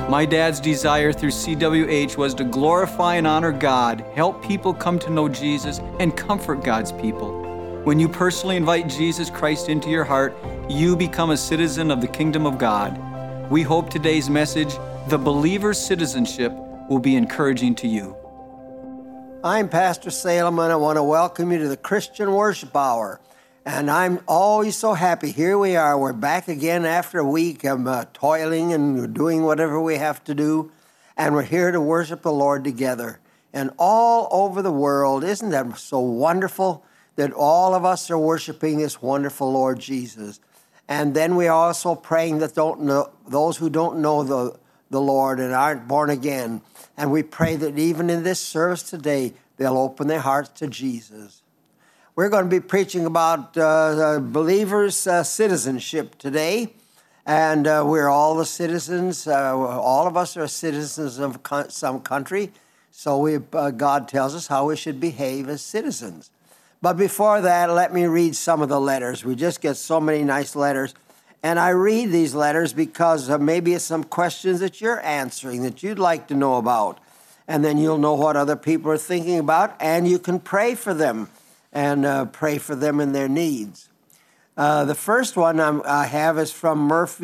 My dad's desire through CWH was to glorify and honor God, help people come to know Jesus, and comfort God's people. When you personally invite Jesus Christ into your heart, you become a citizen of the kingdom of God. We hope today's message, The Believer's Citizenship, will be encouraging to you. I'm Pastor Salem, and I want to welcome you to the Christian Worship Hour. And I'm always so happy. Here we are. We're back again after a week of toiling and doing whatever we have to do. And we're here to worship the Lord together. And all over the world, isn't that so wonderful that all of us are worshiping this wonderful Lord Jesus? And then we're also praying that those who don't know the Lord and aren't born again. And we pray that even in this service today, they'll open their hearts to Jesus. We're going to be preaching about believers' citizenship today. And we're all the citizens. All of us are citizens of some country. So God tells us how we should behave as citizens. But before that, let me read some of the letters. We just get so many nice letters. And I read these letters because maybe it's some questions that you're answering that you'd like to know about. And then you'll know what other people are thinking about, and you can pray for them and pray for them and their needs. The first one I have is from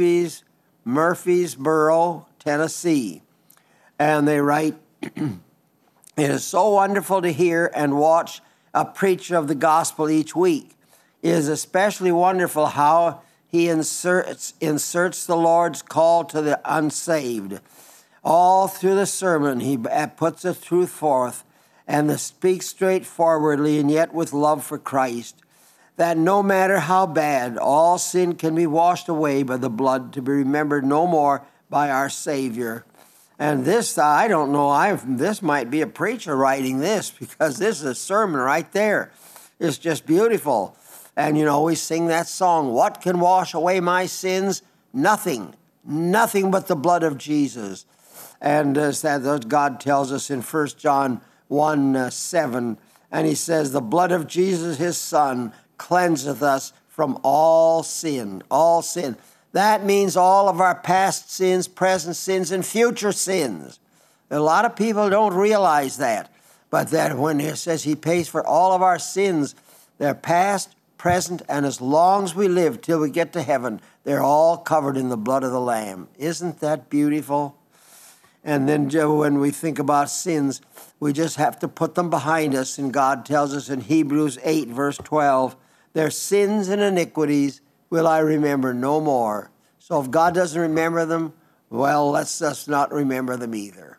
Murfreesboro, Tennessee. And they write, "It is so wonderful to hear and watch a preacher of the gospel each week. It is especially wonderful how he inserts the Lord's call to the unsaved. All through the sermon, he puts the truth forth and speaks straightforwardly and yet with love for Christ, that no matter how bad, all sin can be washed away by the blood to be remembered no more by our Savior." And this, I don't know, this might be a preacher writing this, because this is a sermon right there. It's just beautiful. And, we sing that song, "What can wash away my sins? Nothing. Nothing but the blood of Jesus." And as God tells us in 1 John 1:7, and he says, "The blood of Jesus, his Son, cleanseth us from all sin." All sin. That means all of our past sins, present sins, and future sins. A lot of people don't realize that. But that when it says he pays for all of our sins, they're past, present, and as long as we live till we get to heaven, they're all covered in the blood of the Lamb. Isn't that beautiful? And then when we think about sins, we just have to put them behind us. And God tells us in Hebrews 8, verse 12, "Their sins and iniquities will I remember no more." So if God doesn't remember them, well, let's just not remember them either.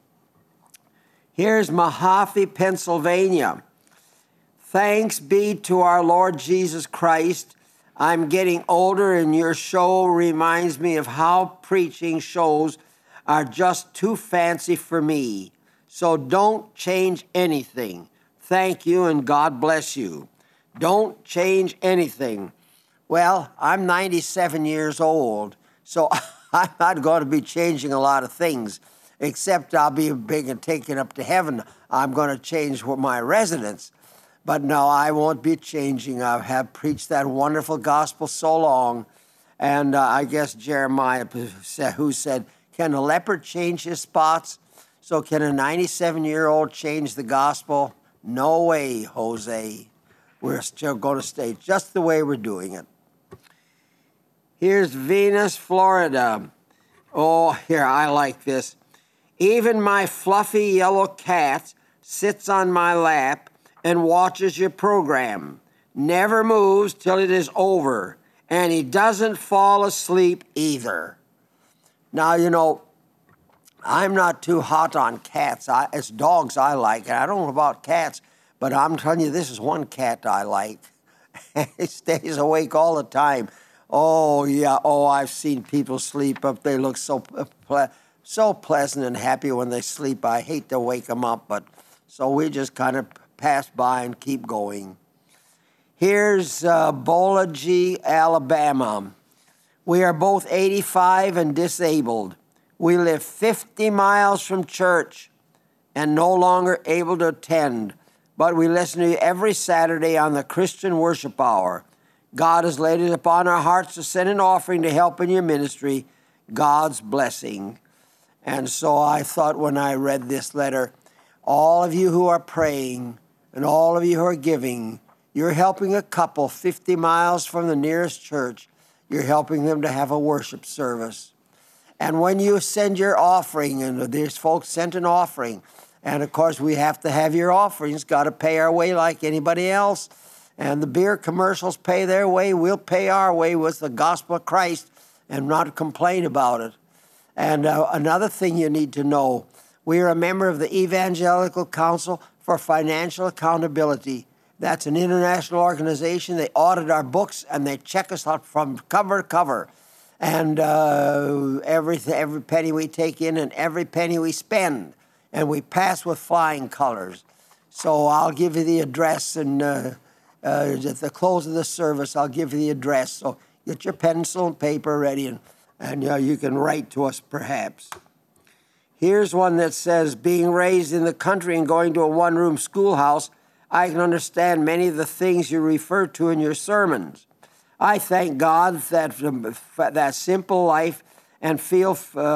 Here's Mahaffey, Pennsylvania. "Thanks be to our Lord Jesus Christ. I'm getting older, and your show reminds me of how preaching shows are just too fancy for me. So don't change anything. Thank you, and God bless you." Don't change anything. Well, I'm 97 years old, so I'm not going to be changing a lot of things, except I'll be big and taken up to heaven. I'm going to change my residence. But no, I won't be changing. I have preached that wonderful gospel so long. And I guess Jeremiah, who said, "Can a leopard change his spots? So can a 97-year-old change the gospel?" No way, Jose. We're still going to stay just the way we're doing it. Here's Venus, Florida. Oh, here, I like this. "Even my fluffy yellow cat sits on my lap and watches your program. Never moves till it is over. And he doesn't fall asleep either." Now, I'm not too hot on cats. It's dogs I like. And I don't know about cats, but I'm telling you, this is one cat I like. It stays awake all the time. Oh, yeah. Oh, I've seen people sleep up. They look so pleasant and happy when they sleep. I hate to wake them up, but so we just kind of pass by and keep going. Here's Bolaji, Alabama. "We are both 85 and disabled. We live 50 miles from church and no longer able to attend, but we listen to you every Saturday on the Christian Worship Hour. God has laid it upon our hearts to send an offering to help in your ministry. God's blessing." And so I thought when I read this letter, all of you who are praying and all of you who are giving, you're helping a couple 50 miles from the nearest church. You're helping them to have a worship service. And when you send your offering, and there's folks sent an offering, and of course we have to have your offerings, got to pay our way like anybody else. And the beer commercials pay their way, we'll pay our way with the gospel of Christ and not complain about it. And another thing you need to know, we are a member of the Evangelical Council for Financial Accountability. That's an international organization. They audit our books and they check us out from cover to cover. And every penny we take in and every penny we spend, and we pass with flying colors. So I'll give you the address, and at the close of the service, I'll give you the address. So get your pencil and paper ready, and you can write to us perhaps. Here's one that says, being raised in the country and going to a one-room schoolhouse, I can understand many of the things you refer to in your sermons. I thank God that simple life and feel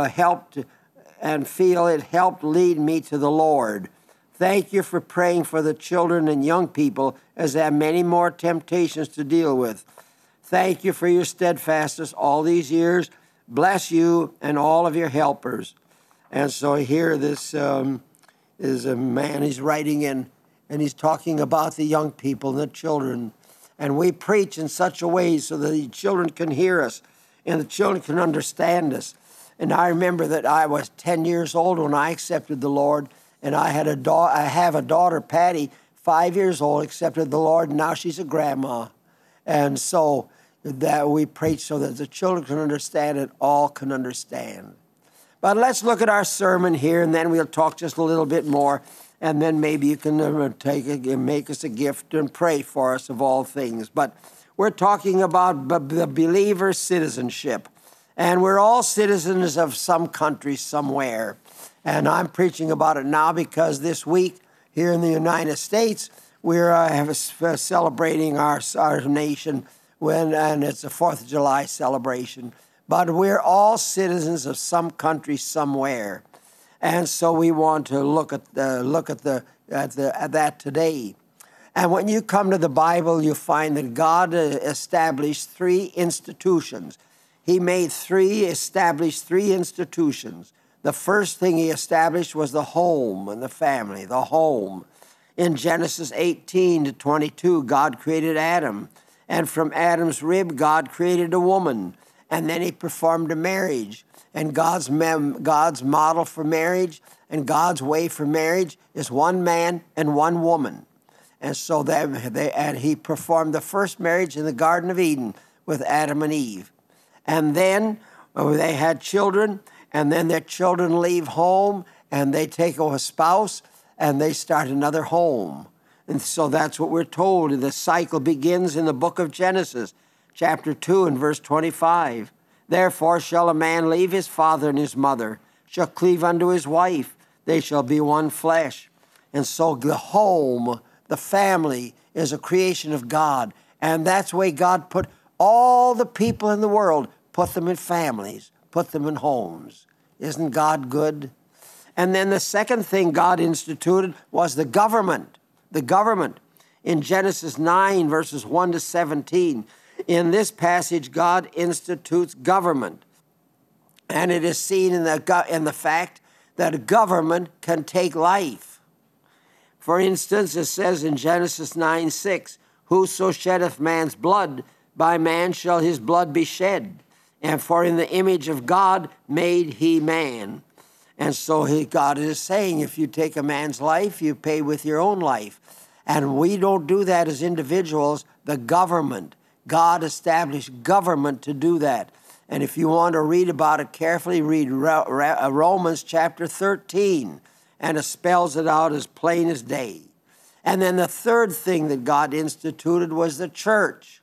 it helped lead me to the Lord. Thank you for praying for the children and young people as they have many more temptations to deal with. Thank you for your steadfastness all these years. Bless you and all of your helpers. And so here this is a man, he's writing in, and he's talking about the young people and the children. And we preach in such a way so that the children can hear us and the children can understand us. And I remember that I was 10 years old when I accepted the Lord, and I have a daughter, Patty, 5 years old, accepted the Lord, and now she's a grandma. And so that we preach so that the children can understand and all can understand. But let's look at our sermon here, and then we'll talk just a little bit more, and then maybe you can make us a gift and pray for us of all things. But we're talking about the believer's citizenship, and we're all citizens of some country somewhere. And I'm preaching about it now because this week here in the United States, we're celebrating our nation, and it's the 4th of July celebration. But we're all citizens of some country somewhere. And so we want to look at that today. And when you come to the Bible, you find that God established 3 institutions. He established three institutions. The first thing he established was the home and the family, the home. In Genesis 18-22, God created Adam. And from Adam's rib, God created a woman. And then he performed a marriage. And God's model for marriage and God's way for marriage is one man and one woman. And so he performed the first marriage in the Garden of Eden with Adam and Eve. And then they had children, and then their children leave home, and they take a spouse, and they start another home. And so that's what we're told. The cycle begins in the book of Genesis, chapter 2 and verse 25. Therefore shall a man leave his father and his mother, shall cleave unto his wife, they shall be one flesh. And so the home, the family, is a creation of God. And that's the way God put all the people in the world, put them in families, put them in homes. Isn't God good? And then the second thing God instituted was the government. The government. In Genesis 9, verses 1-17, in this passage, God institutes government. And it is seen in the fact that a government can take life. For instance, it says in Genesis 9:6, whoso sheddeth man's blood, by man shall his blood be shed. And for in the image of God made he man. And so God is saying, if you take a man's life, you pay with your own life. And we don't do that as individuals. The government, God established government to do that. And if you want to read about it carefully, read Romans chapter 13, and it spells it out as plain as day. And then the third thing that God instituted was the church,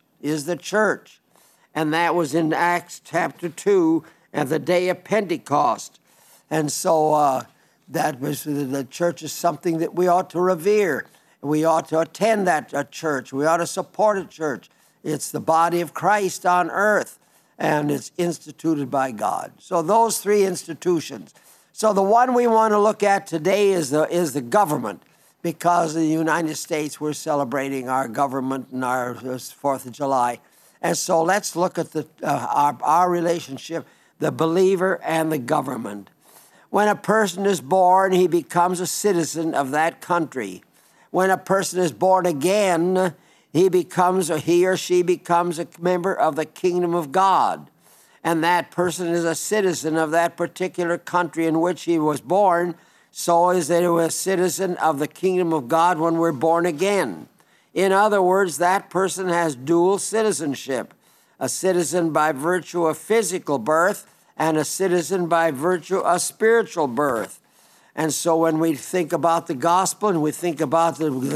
And that was in Acts chapter 2 at the day of Pentecost. And so that was the church is something that we ought to revere. We ought to attend a church. We ought to support a church. It's the body of Christ on earth, and it's instituted by God. So those three institutions. So the one we want to look at today is the government, because in the United States we're celebrating our government and our 4th of July. And so let's look at our relationship, the believer and the government. When a person is born, he becomes a citizen of that country. When a person is born again, he or she becomes a member of the kingdom of God. And that person is a citizen of that particular country in which he was born. So is that a citizen of the kingdom of God when we're born again. In other words, that person has dual citizenship, a citizen by virtue of physical birth and a citizen by virtue of spiritual birth. And so when we think about the gospel and we think about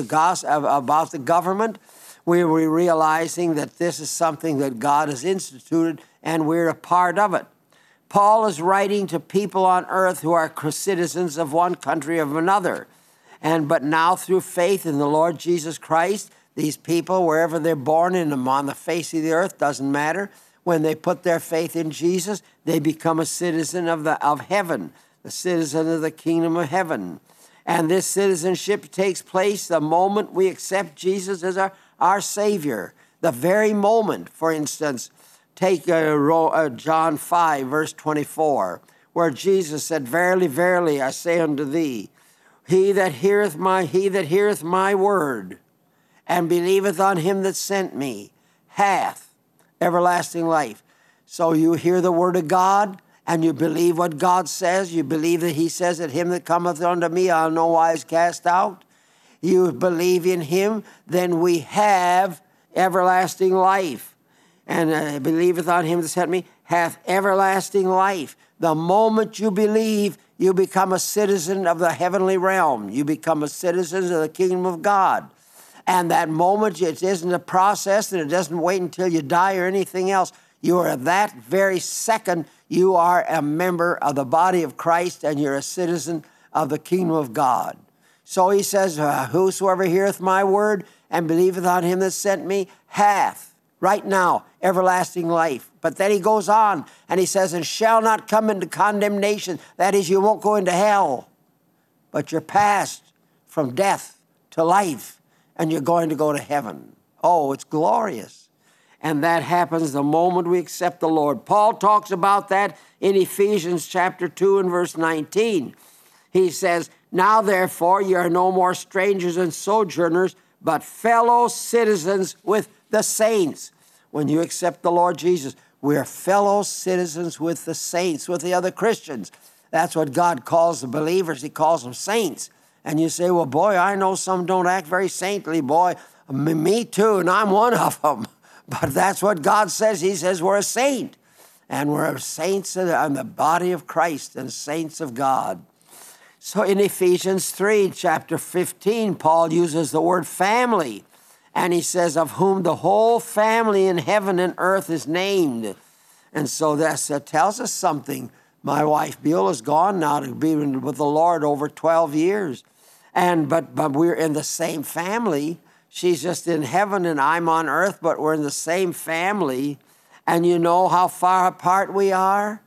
about the government, we're realizing that this is something that God has instituted and we're a part of it. Paul is writing to people on earth who are citizens of one country or another. But now through faith in the Lord Jesus Christ, these people, wherever they're born on the face of the earth, doesn't matter. When they put their faith in Jesus, they become a citizen of heaven, the citizen of the kingdom of heaven. And this citizenship takes place the moment we accept Jesus as our Savior. The very moment, for instance, take John 5, verse 24, where Jesus said, "Verily, verily, I say unto thee, he that heareth my word, and believeth on him that sent me, hath everlasting life." So you hear the word of God, and you believe what God says. You believe that he says that him that cometh unto me I'll no wise cast out. You believe in him, then we have everlasting life. And believeth on him that sent me hath everlasting life. The moment you believe, you become a citizen of the heavenly realm. You become a citizen of the kingdom of God. And that moment, it isn't a process, and it doesn't wait until you die or anything else. You are that very second, you are a member of the body of Christ, and you're a citizen of the kingdom of God. So he says, "Whosoever heareth my word and believeth on him that sent me hath," right now, everlasting life. But then he goes on and he says, "and shall not come into condemnation." That is, you won't go into hell, but you're passed from death to life, and you're going to go to heaven. Oh, it's glorious. And that happens the moment we accept the Lord. Paul talks about that in Ephesians chapter 2 and verse 19. He says, "Now therefore ye are no more strangers and sojourners, but fellow citizens with the saints." When you accept the Lord Jesus, we're fellow citizens with the saints, with the other Christians. That's what God calls the believers. He calls them saints. And you say, "Well, boy, I know some don't act very saintly, boy." Me too, and I'm one of them. But that's what God says. He says we're a saint. And we're saints in the body of Christ and saints of God. So in Ephesians 3, chapter 15, Paul uses the word family. And he says, "Of whom the whole family in heaven and earth is named." And so that tells us something. My wife Beulah's gone now to be with the Lord over 12 years. But we're in the same family. She's just in heaven and I'm on earth, but we're in the same family. And you know how far apart we are?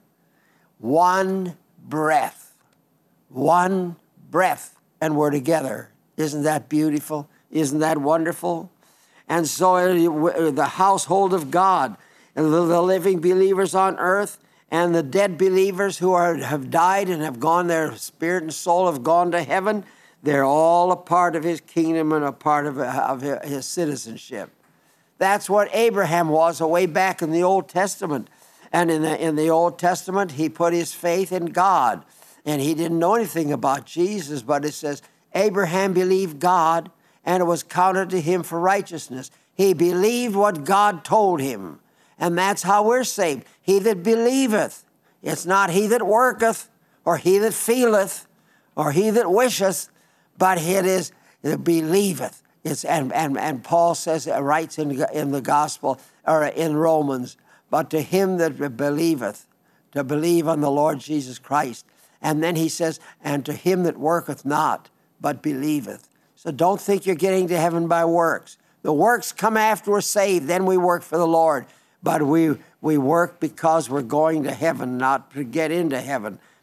One breath. One breath. And we're together. Isn't that beautiful? Isn't that wonderful? And so the household of God, and the living believers on earth, and the dead believers who have died and have gone, their spirit and soul have gone to heaven, they're all a part of his kingdom and a part of his citizenship. That's what Abraham was way back in the Old Testament. And in the Old Testament, he put his faith in God. And he didn't know anything about Jesus, but it says, Abraham believed God, and it was counted to him for righteousness. He believed what God told him. And that's how we're saved. He that believeth. It's not he that worketh, or he that feeleth, or he that wisheth, but it is that believeth. And Paul says, writes in the gospel, or in Romans, but to him that believeth, to believe on the Lord Jesus Christ. And then he says, and to him that worketh not, but believeth. So don't think you're getting to heaven by works. The works come after we're saved, then we work for the Lord. But we work because we're going to heaven, not to get into heaven.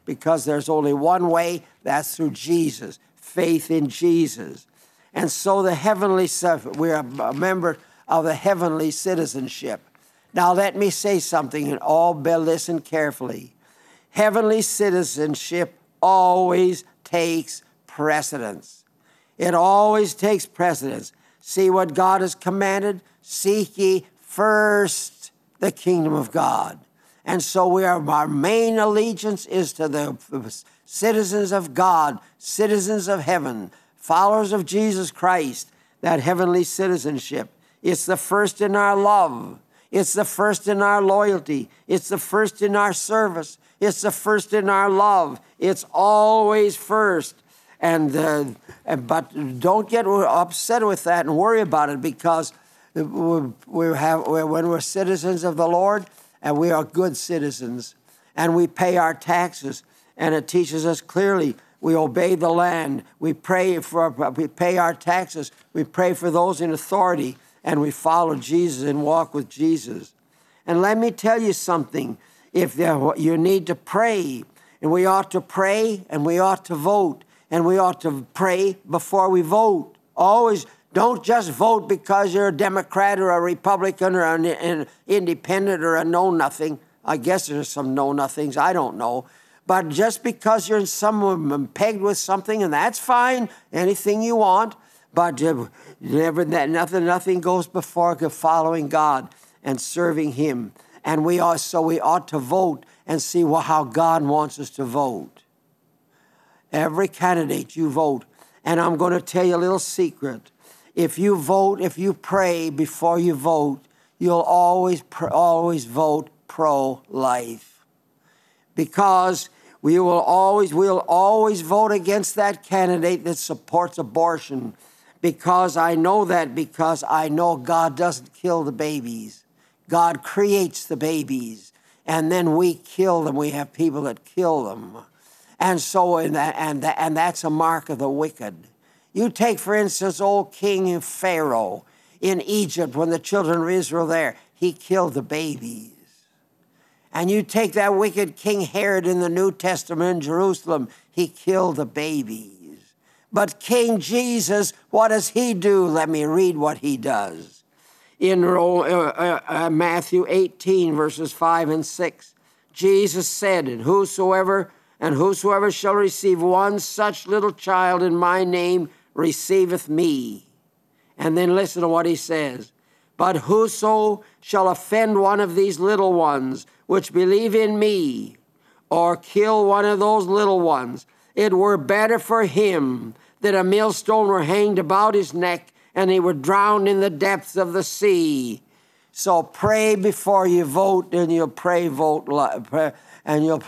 because there's only one way, that's through Jesus, faith in Jesus. And so we're a member of the heavenly citizenship. Now let me say something, and all listen carefully. Heavenly citizenship always takes precedence. It always takes precedence. See what God has commanded? Seek ye first the kingdom of God. And so our main allegiance is to the citizens of God, citizens of heaven, followers of Jesus Christ, that heavenly citizenship. It's the first in our love. It's the first in our loyalty. It's the first in our service. It's the first in our love. It's always first. But don't get upset with that and worry about it, because when we're citizens of the Lord, and we are good citizens, and we pay our taxes, and it teaches us clearly, we obey the land, we pay our taxes, we pray for those in authority, and we follow Jesus and walk with Jesus. And let me tell you something, you need to pray, and we ought to pray, and we ought to vote, and we ought to pray before we vote. Always, don't just vote because you're a Democrat or a Republican or an independent or a know-nothing. I guess there's some know-nothings, I don't know. But just because you're pegged with something, and that's fine, anything you want, but nothing goes before following God and serving Him. And we ought to vote and see how God wants us to vote. Every candidate you vote. And I'm going to tell you a little secret. If you vote, if you pray before you vote, you'll always vote pro-life. Because we'll always vote against that candidate that supports abortion. Because I know God doesn't kill the babies. God creates the babies. And then we kill them. We have people that kill them. And so, and that's a mark of the wicked. You take, for instance, old King Pharaoh in Egypt when the children of Israel were there. He killed the babies. And you take that wicked King Herod in the New Testament in Jerusalem. He killed the babies. But King Jesus, what does he do? Let me read what he does. In Matthew 18, verses 5 and 6, Jesus said, And whosoever shall receive one such little child in my name receiveth me. And then listen to what he says. But whoso shall offend one of these little ones which believe in me, or kill one of those little ones, it were better for him that a millstone were hanged about his neck and he were drowned in the depths of the sea. So pray before you vote, and you'll pray and you'll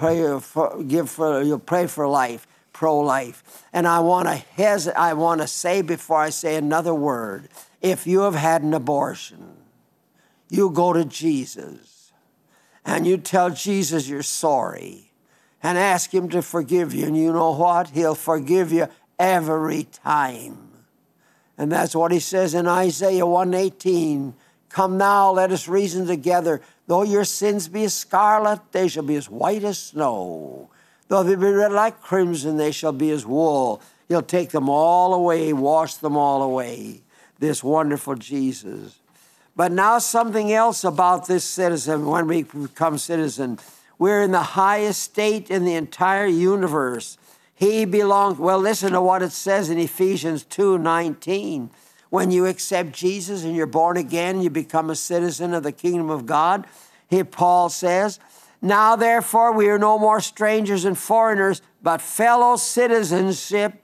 pray for life, pro-life. And I want to say before I say another word, if you have had an abortion, you go to Jesus and you tell Jesus you're sorry and ask him to forgive you. And you know what? He'll forgive you every time. And that's what he says in Isaiah 1:18. Come now, let us reason together. Though your sins be as scarlet, they shall be as white as snow. Though they be red like crimson, they shall be as wool. He'll take them all away, wash them all away. This wonderful Jesus. But now something else about this citizen, when we become citizen. We're in the highest state in the entire universe. He belongs, well, listen to what it says in Ephesians 2:19. When you accept Jesus and you're born again, you become a citizen of the kingdom of God. Here Paul says, Now therefore we are no more strangers and foreigners, but fellow citizens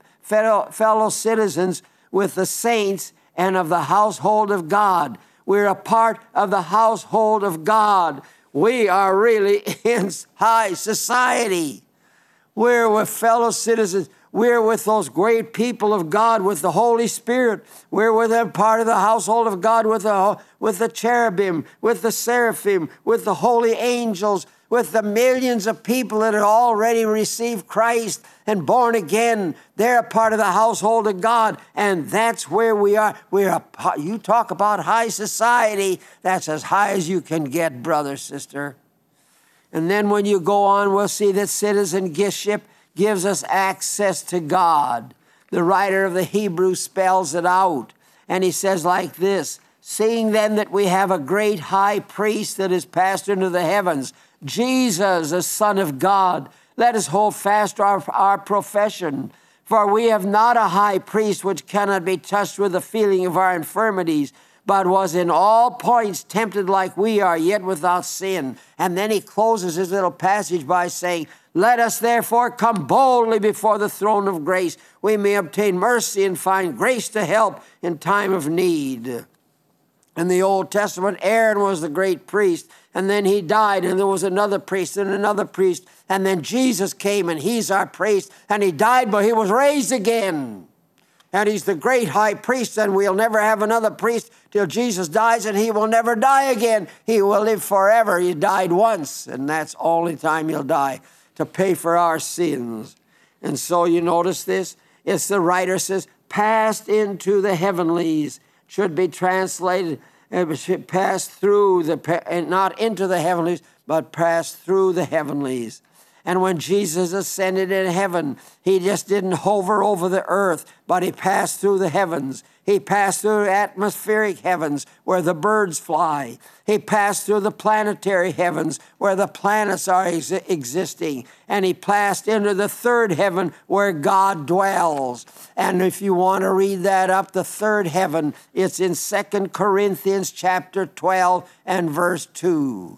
with the saints and of the household of God. We're a part of the household of God. We are really in high society. We're with fellow citizens. We're with those great people of God, with the Holy Spirit. We're with them, part of the household of God, with the cherubim, with the seraphim, with the holy angels, with the millions of people that have already received Christ and born again. They're a part of the household of God, and that's where we are. You talk about high society. That's as high as you can get, brother, sister. And then when you go on, we'll see that citizenship gives us access to God. The writer of the Hebrews spells it out. And he says like this, seeing then that we have a great high priest that is passed into the heavens, Jesus, the Son of God, let us hold fast our profession. For we have not a high priest which cannot be touched with the feeling of our infirmities, but was in all points tempted like we are, yet without sin. And then he closes his little passage by saying, let us therefore come boldly before the throne of grace, we may obtain mercy and find grace to help in time of need. In the Old Testament, Aaron was the great priest, and then he died, and there was another priest and another priest, and then Jesus came, and he's our priest, and he died, but he was raised again. And he's the great high priest, and we'll never have another priest till Jesus dies, and he will never die again. He will live forever. He died once, and that's the only time he'll die, to pay for our sins. And so you notice this? It's the writer says, passed into the heavenlies. Should be translated, passed through, not into the heavenlies, but passed through the heavenlies. And when Jesus ascended in heaven, he just didn't hover over the earth, but he passed through the heavens. He passed through atmospheric heavens where the birds fly. He passed through the planetary heavens where the planets are existing. And he passed into the third heaven where God dwells. And if you want to read that up, the third heaven, it's in 2 Corinthians chapter 12 and verse 2.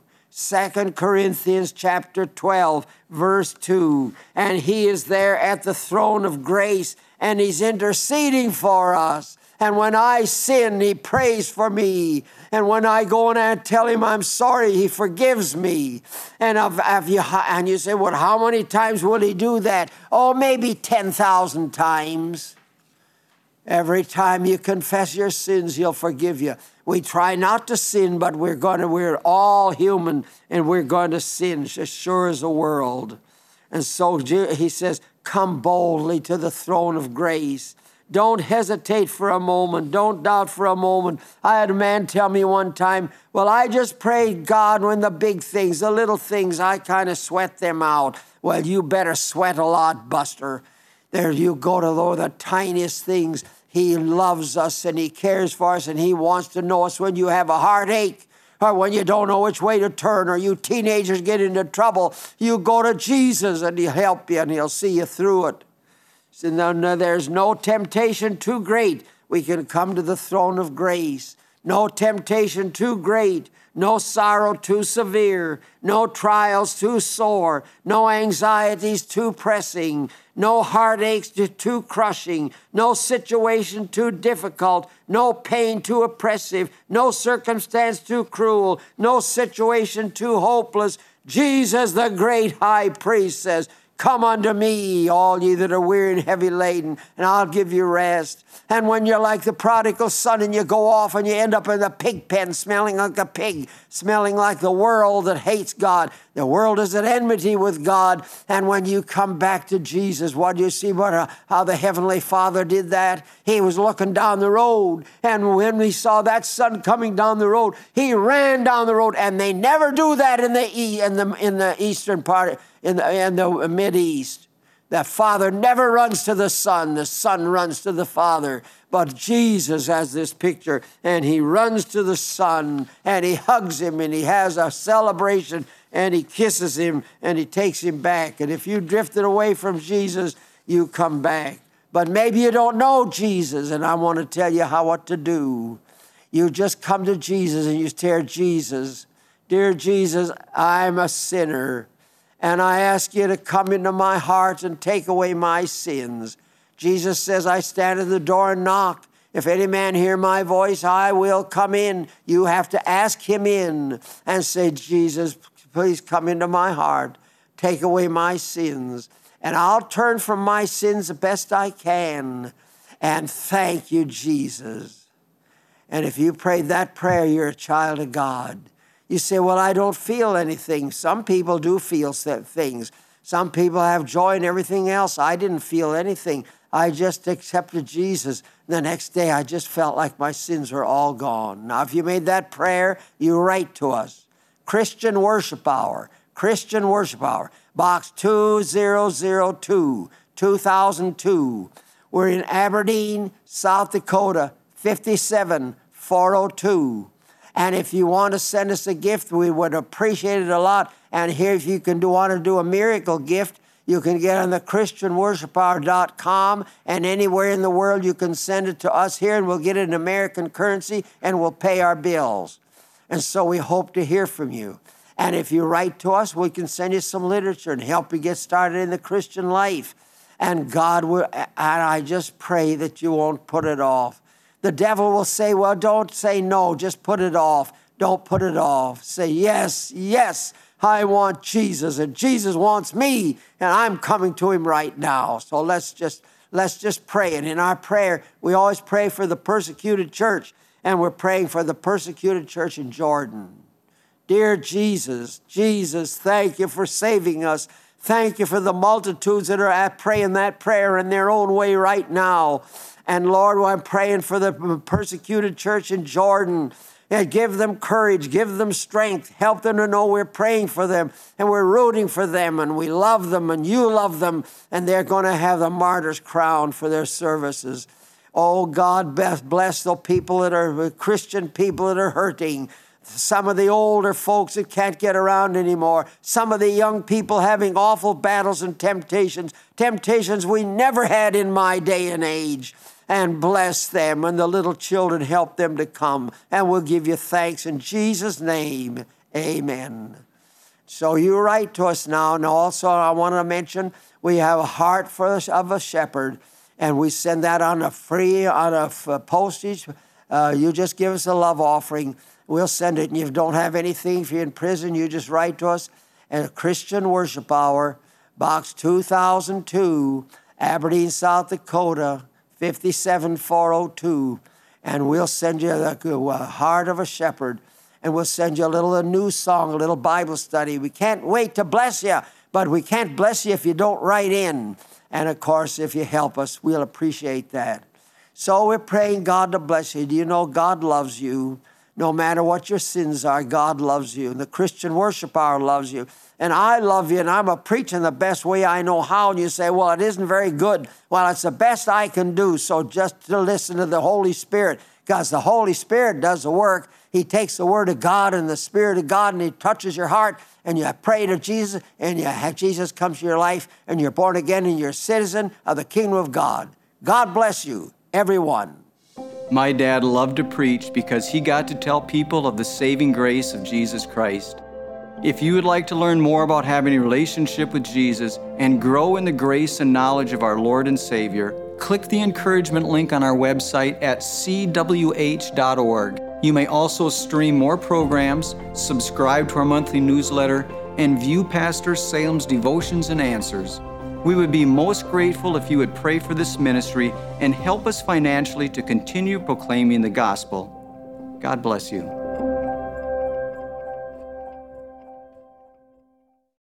2 Corinthians chapter 12, verse 2. And he is there at the throne of grace, and he's interceding for us. And when I sin, he prays for me. And when I go and I tell him I'm sorry, he forgives me. And you say, well, how many times will he do that? Oh, maybe 10,000 times. Every time you confess your sins, he'll forgive you. We try not to sin, but we're all human, and we're going to sin as sure as the world. And so he says, come boldly to the throne of grace. Don't hesitate for a moment. Don't doubt for a moment. I had a man tell me one time, well, I just prayed God when the big things, the little things, I kind of sweat them out. Well, you better sweat a lot, Buster. There you go to the tiniest things. He loves us and he cares for us and he wants to know us when you have a heartache or when you don't know which way to turn or you teenagers get into trouble. You go to Jesus and he'll help you and he'll see you through it. So now there's no temptation too great. We can come to the throne of grace. No temptation too great. No sorrow too severe. No trials too sore. No anxieties too pressing. No heartaches too crushing. No situation too difficult. No pain too oppressive. No circumstance too cruel. No situation too hopeless. Jesus, the great high priest, says, come unto me, all ye that are weary and heavy laden, and I'll give you rest. And when you're like the prodigal son and you go off and you end up in the pig pen smelling like a pig, smelling like the world that hates God. The world is at enmity with God. And when you come back to Jesus, what do you see? How the Heavenly Father did that? He was looking down the road. And when we saw that son coming down the road, he ran down the road. And they never do that in the eastern part, in the Mideast. The Father never runs to the Son runs to the Father. But Jesus has this picture, and he runs to the Son, and he hugs him, and he has a celebration, and he kisses him, and he takes him back. And if you drifted away from Jesus, you come back. But maybe you don't know Jesus, and I want to tell you what to do. You just come to Jesus, and you tell Jesus, dear Jesus, I'm a sinner. And I ask you to come into my heart and take away my sins. Jesus says, I stand at the door and knock. If any man hear my voice, I will come in. You have to ask him in and say, Jesus, please come into my heart. Take away my sins. And I'll turn from my sins the best I can. And thank you, Jesus. And if you prayed that prayer, you're a child of God. You say, well, I don't feel anything. Some people do feel things. Some people have joy and everything else. I didn't feel anything. I just accepted Jesus. The next day, I just felt like my sins were all gone. Now, if you made that prayer, you write to us. Christian Worship Hour, Christian Worship Hour, Box 2002, 2002. We're in Aberdeen, South Dakota, 57402. And if you want to send us a gift, we would appreciate it a lot. And here, if you want to do a miracle gift, you can get on the ChristianWorshipHour.com, and anywhere in the world you can send it to us here, and we'll get it in American currency, and we'll pay our bills. And so we hope to hear from you. And if you write to us, we can send you some literature and help you get started in the Christian life. And God will, and I just pray that you won't put it off. The devil will say, well, don't say no, just put it off. Don't put it off. Say, yes, yes, I want Jesus, and Jesus wants me, and I'm coming to him right now. So let's just pray. And in our prayer, we always pray for the persecuted church, and we're praying for the persecuted church in Jordan. Dear Jesus, Jesus, thank you for saving us. Thank you for the multitudes that are praying that prayer in their own way right now. And Lord, I'm praying for the persecuted church in Jordan. And give them courage, give them strength, help them to know we're praying for them and we're rooting for them and we love them and you love them, and they're going to have the martyr's crown for their services. Oh God, bless the people that are Christian people that are hurting. Some of the older folks that can't get around anymore. Some of the young people having awful battles and temptations we never had in my day and age. And bless them, and the little children, help them to come. And we'll give you thanks in Jesus' name. Amen. So you write to us now. And also I want to mention we have a heart of a shepherd. And we send that on a postage. You just give us a love offering. We'll send it. And if you don't have anything, if you're in prison, you just write to us. And Christian Worship Hour, Box 2002, Aberdeen, South Dakota, 57402, and we'll send you the heart of a shepherd, and we'll send you a new song, a little Bible study. We can't wait to bless you, but we can't bless you if you don't write in. And of course, if you help us, we'll appreciate that. So we're praying God to bless you. Do you know God loves you? No matter what your sins are, God loves you. And the Christian Worship Hour loves you. And I love you, and I'm preaching the best way I know how. And you say, well, it isn't very good. Well, it's the best I can do. So just to listen to the Holy Spirit, because the Holy Spirit does the work. He takes the Word of God and the Spirit of God, and He touches your heart, and you pray to Jesus, and you have Jesus come to your life, and you're born again, and you're a citizen of the kingdom of God. God bless you, everyone. My dad loved to preach because he got to tell people of the saving grace of Jesus Christ. If you would like to learn more about having a relationship with Jesus and grow in the grace and knowledge of our Lord and Savior, click the encouragement link on our website at cwh.org. You may also stream more programs, subscribe to our monthly newsletter, and view Pastor Salem's devotions and answers. We would be most grateful if you would pray for this ministry and help us financially to continue proclaiming the gospel. God bless you.